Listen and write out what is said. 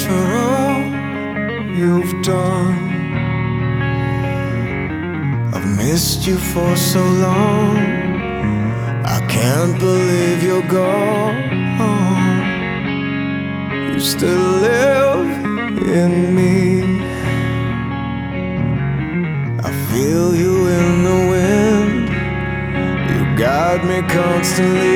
for all you've done. I've missed you for so long. I can't believe you're gone. You still live in me. I feel you in the wind. You guide me constantly.